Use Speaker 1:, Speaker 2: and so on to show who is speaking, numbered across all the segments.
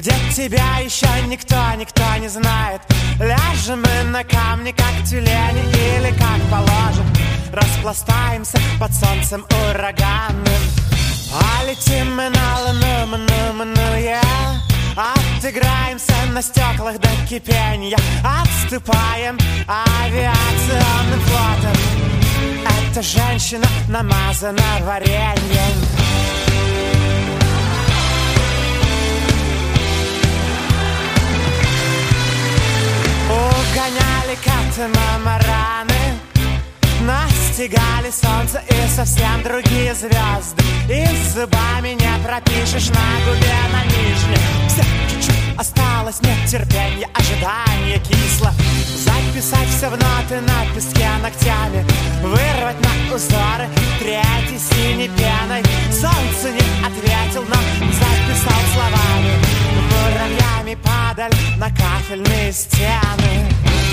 Speaker 1: где тебя еще никто не знает. Ляжем мы на камни, как тюлени, или как положим, распластаемся под солнцем ураганным. Полетим мы на луну, yeah. Отыграемся на стеклах до кипенья, отступаем авиационным флотом. Эта женщина намазана вареньем. Угоняли катамараны, настигали солнце и совсем другие звезды. И зубами не пропишешь на губе на нижней. Все чуть-чуть осталось, нет терпения, ожидание кисло. Записать все в ноты на песке ногтями, вырвать на узоры третий синей пеной. Солнце не ответил, но записал словами. Муравьями падали на кафельные стены.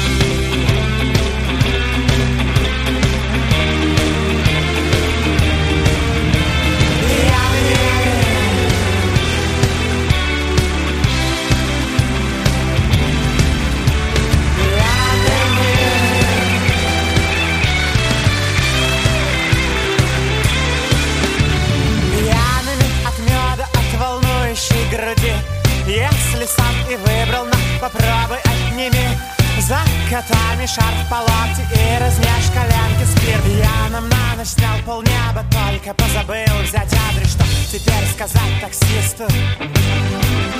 Speaker 1: Груди. Если сам и выбрал, но попробуй отними. За котами шарф по локти и размяжь коленки спирт. Я нам на ночь снял полнеба, только позабыл взять адрес. Что теперь сказать таксисту?